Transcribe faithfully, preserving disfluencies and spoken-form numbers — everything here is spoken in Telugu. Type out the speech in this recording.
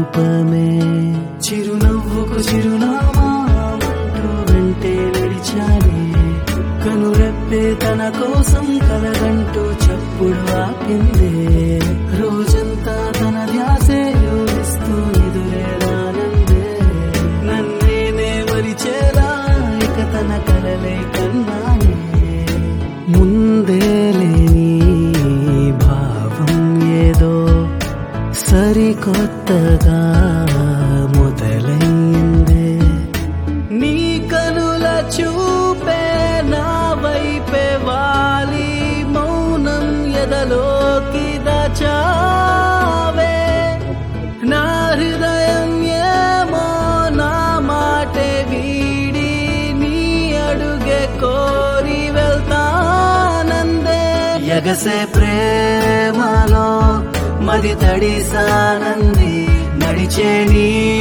రూపమే చిరునవ్వుకు చిరునామా అంటూ వెంటే నడిచానే కనురెప్పే తన కోసం కలగంటూ చప్పుడు ఆపిందే రోజంతా తన ధ్యాసే యోగిస్తూ ఎదురే రానందే నన్నేనే మరిచేలా ఇక తన కలలే కన్నానే ముందే లేని భావం ఏదో సరికొత్తగా మొదలైందే నీ కనుల చూపే నా వైపే వాలి మౌనం ఎదలోకి దాచావే నా హృదయం ఏమో నా మాటే వీడి నీ అడుగే కోరి వెళ్తానందే ఎగసే ప్రేమలో మది తడిసానంది నడిచే నీ